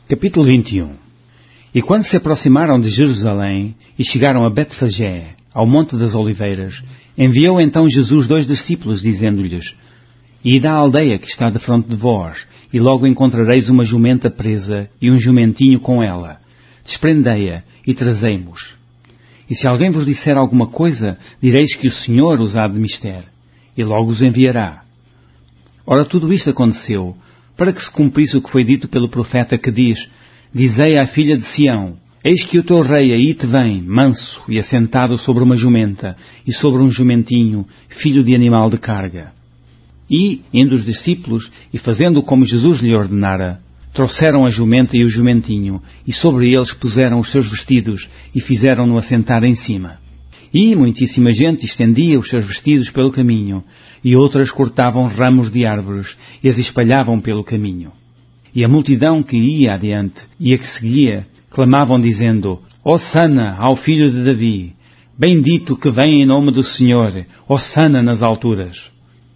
Capítulo 21. E quando se aproximaram de Jerusalém e chegaram a Betfagé, ao Monte das Oliveiras, enviou então Jesus 2 discípulos, dizendo-lhes: Ide à aldeia que está defronte de vós, e logo encontrareis uma jumenta presa e um jumentinho com ela. Desprendei-a e trazei-mos. E se alguém vos disser alguma coisa, direis que o Senhor os há de mister, e logo os enviará. Ora, tudo isto aconteceu, para que se cumprisse o que foi dito pelo profeta, que diz: Dizei à filha de Sião: Eis que o teu rei aí te vem, manso e assentado sobre uma jumenta, e sobre um jumentinho, filho de animal de carga. E, indo os discípulos, e fazendo como Jesus lhe ordenara, trouxeram a jumenta e o jumentinho, e sobre eles puseram os seus vestidos, e fizeram-no assentar em cima. E muitíssima gente estendia os seus vestidos pelo caminho, e outras cortavam ramos de árvores, e as espalhavam pelo caminho. E a multidão que ia adiante, e a que seguia, clamavam dizendo: Hosana ao filho de Davi! Bendito que vem em nome do Senhor! Hosana nas alturas!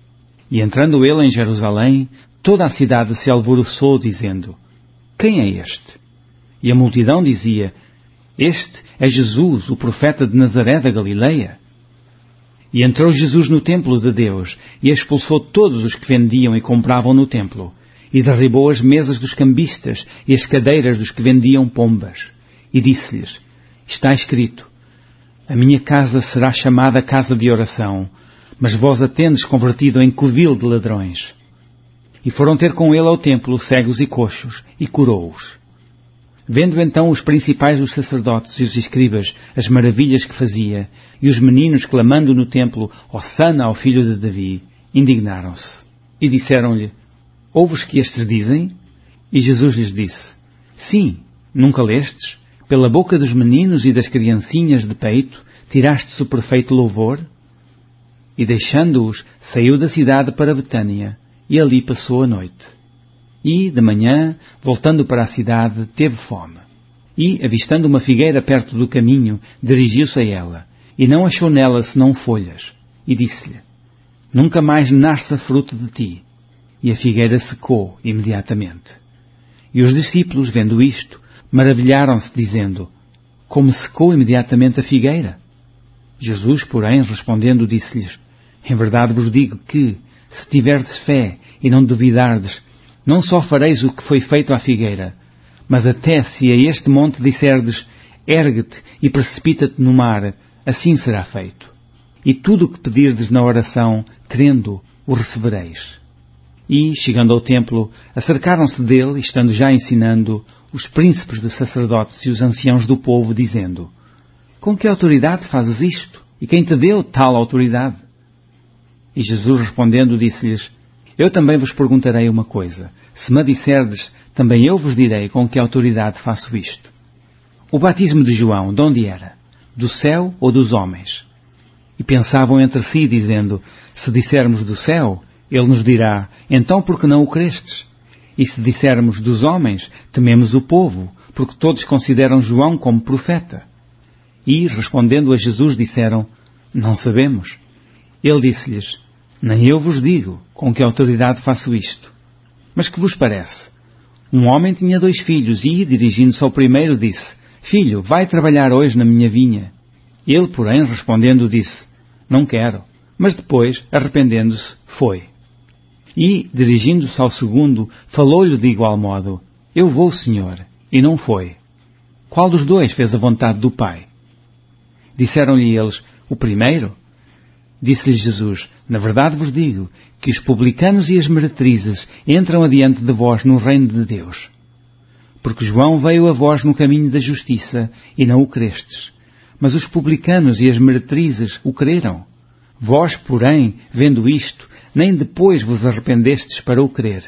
E entrando ele em Jerusalém, toda a cidade se alvoroçou, dizendo: Quem é este? E a multidão dizia: Este é Jesus, o profeta de Nazaré da Galileia. E entrou Jesus no templo de Deus, e expulsou todos os que vendiam e compravam no templo, e derribou as mesas dos cambistas e as cadeiras dos que vendiam pombas. E disse-lhes: Está escrito: A minha casa será chamada casa de oração, mas vós a tendes convertido em covil de ladrões. E foram ter com ele ao templo cegos e coxos, e curou-os. Vendo então os principais dos sacerdotes e os escribas as maravilhas que fazia, e os meninos clamando no templo: Hosana ao filho de Davi, indignaram-se. E disseram-lhe: Ouves que estes dizem? E Jesus lhes disse: Sim, nunca lestes? Pela boca dos meninos e das criancinhas de peito, tirastes o perfeito louvor? E deixando-os, saiu da cidade para Betânia, e ali passou a noite. E, de manhã, voltando para a cidade, teve fome. E, avistando uma figueira perto do caminho, dirigiu-se a ela, e não achou nela senão folhas. E disse-lhe: Nunca mais nasça fruto de ti. E a figueira secou imediatamente. E os discípulos, vendo isto, maravilharam-se, dizendo: Como secou imediatamente a figueira? Jesus, porém, respondendo, disse-lhes: Em verdade vos digo que, se tiverdes fé e não duvidardes, não só fareis o que foi feito à figueira, mas até se a este monte disserdes: Ergue-te e precipita-te no mar, assim será feito. E tudo o que pedirdes na oração, crendo, o recebereis. E, chegando ao templo, acercaram-se dele, estando já ensinando, os príncipes dos sacerdotes e os anciãos do povo, dizendo: Com que autoridade fazes isto? E quem te deu tal autoridade? E Jesus, respondendo, disse-lhes: Eu também vos perguntarei uma coisa. Se me disserdes, também eu vos direi com que autoridade faço isto. O batismo de João, de onde era? Do céu ou dos homens? E pensavam entre si, dizendo: Se dissermos do céu, ele nos dirá: Então por que não o crestes? E se dissermos dos homens, tememos o povo, porque todos consideram João como profeta. E, respondendo a Jesus, disseram: Não sabemos. Ele disse-lhes: Nem eu vos digo com que autoridade faço isto. Mas que vos parece? Um homem tinha 2 filhos e, dirigindo-se ao primeiro, disse: Filho, vai trabalhar hoje na minha vinha. Ele, porém, respondendo, disse: Não quero. Mas depois, arrependendo-se, foi. E, dirigindo-se ao segundo, falou-lhe de igual modo: Eu vou, Senhor. E não foi. Qual dos 2 fez a vontade do Pai? Disseram-lhe eles: O primeiro. Disse-lhes Jesus: Na verdade vos digo que os publicanos e as meretrizes entram adiante de vós no reino de Deus. Porque João veio a vós no caminho da justiça e não o crestes. Mas os publicanos e as meretrizes o creram. Vós, porém, vendo isto, nem depois vos arrependestes para o crer.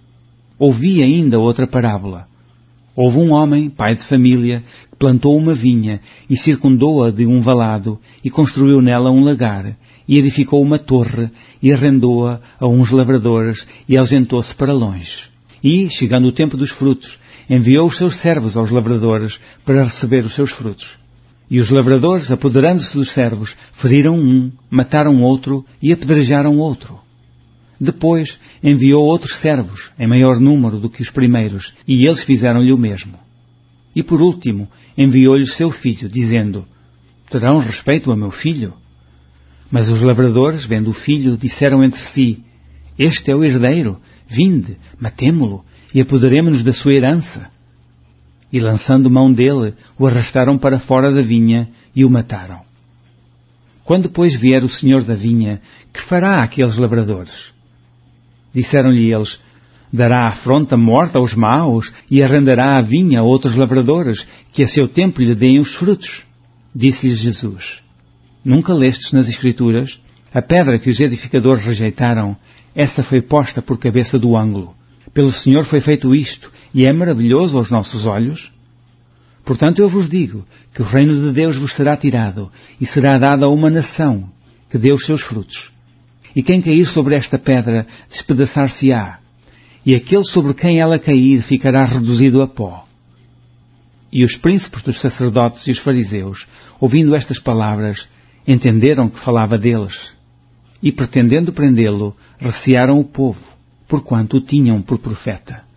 Ouvi ainda outra parábola. Houve um homem, pai de família, que plantou uma vinha e circundou-a de um valado e construiu nela um lagar e edificou uma torre e arrendou-a a uns lavradores e ausentou-se para longe. E, chegando o tempo dos frutos, enviou os seus servos aos lavradores para receber os seus frutos. E os lavradores, apoderando-se dos servos, feriram um, mataram outro e apedrejaram outro. Depois enviou outros servos, em maior número do que os primeiros, e eles fizeram-lhe o mesmo. E por último, enviou-lhes seu filho, dizendo: terão respeito a meu filho? Mas os lavradores, vendo o filho, disseram entre si: este é o herdeiro, vinde, matemo-lo, e apoderemo-nos da sua herança. E lançando mão dele, o arrastaram para fora da vinha e o mataram. Quando, pois, vier o senhor da vinha, que fará àqueles lavradores? Disseram-lhe eles: dará afronta morta aos maus e arrendará a vinha a outros lavradores, que a seu tempo lhe deem os frutos. Disse-lhes Jesus: nunca lestes nas Escrituras? A pedra que os edificadores rejeitaram, essa foi posta por cabeça do ângulo. Pelo Senhor foi feito isto, e é maravilhoso aos nossos olhos. Portanto eu vos digo que o reino de Deus vos será tirado, e será dado a uma nação que dê os seus frutos. E quem cair sobre esta pedra, despedaçar-se-á, e aquele sobre quem ela cair ficará reduzido a pó. E os príncipes dos sacerdotes e os fariseus, ouvindo estas palavras, entenderam que falava deles, e pretendendo prendê-lo, recearam o povo, porquanto o tinham por profeta.